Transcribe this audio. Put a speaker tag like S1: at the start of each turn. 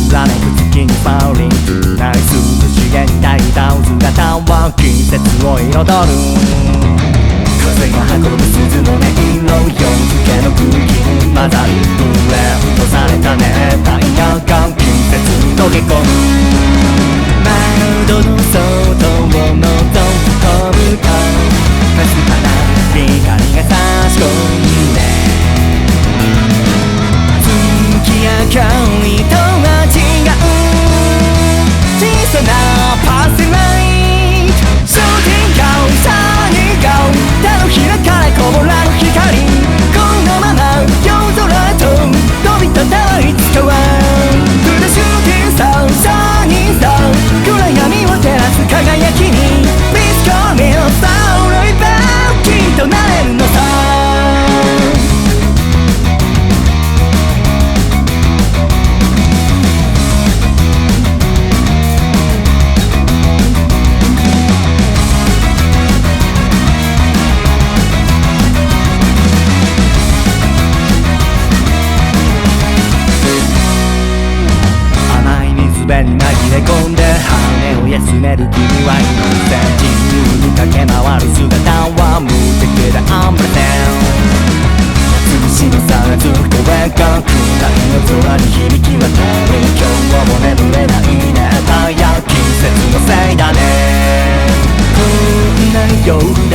S1: らめく月にファウリングない涼しげに焚いた姿は季節を彩る。風が運ぶ鈴の音色、夜更けの空気に混ざる。ブレンドされた熱帯夜が季節に溶け込む。窓の外を覗き込むとかすかな光が差し込んで、月明かりとは違う小さなパスライト、商店街サニー顔手のひらからこぼらぬ光、このまま夜空と飛び立たいつかはフラッシュティーサーサニーサー、暗闇を照らす輝きにビスコーミのサウルイバーきっとなれるのさ。に紛れ込んで羽を休める君はいません。自由に駆け回る姿は無敵でアンブレセン。夏虫のさらず声が暗い夜空に響き渡る。今日も眠れない熱帯夜季節のせいだね。こんな夜